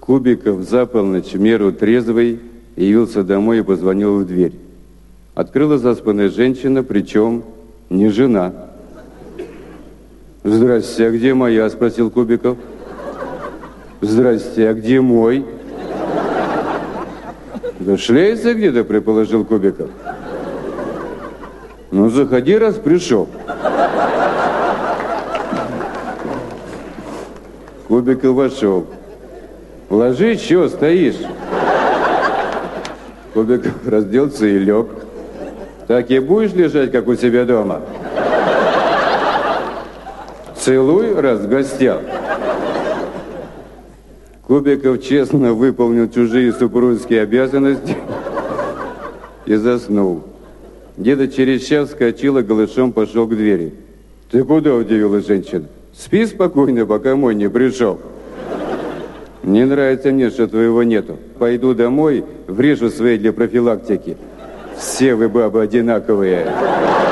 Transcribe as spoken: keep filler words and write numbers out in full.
Кубиков за полночь, в меру трезвый, явился домой и позвонил в дверь. Открыла заспанная женщина, причем не жена. «Здрасте, а где моя?» – спросил Кубиков. «Здрасте, а где мой?» «Да шляется где-то», – предположил Кубиков. «Ну, заходи, раз пришел». Кубиков вошел. «Ложись, чего стоишь?» Кубиков разделся и лег. «Так и будешь лежать, как у себя дома?» «Целуй, раз в гостях». Кубиков честно выполнил чужие супружеские обязанности и заснул. Где-то через час вскочил и голышом пошел к двери. «Ты куда?» – удивилась женщина. «Спи спокойно, пока мой не пришел». «Не нравится мне, что твоего нету. Пойду домой, врежу свои для профилактики. Все вы, бабы, одинаковые».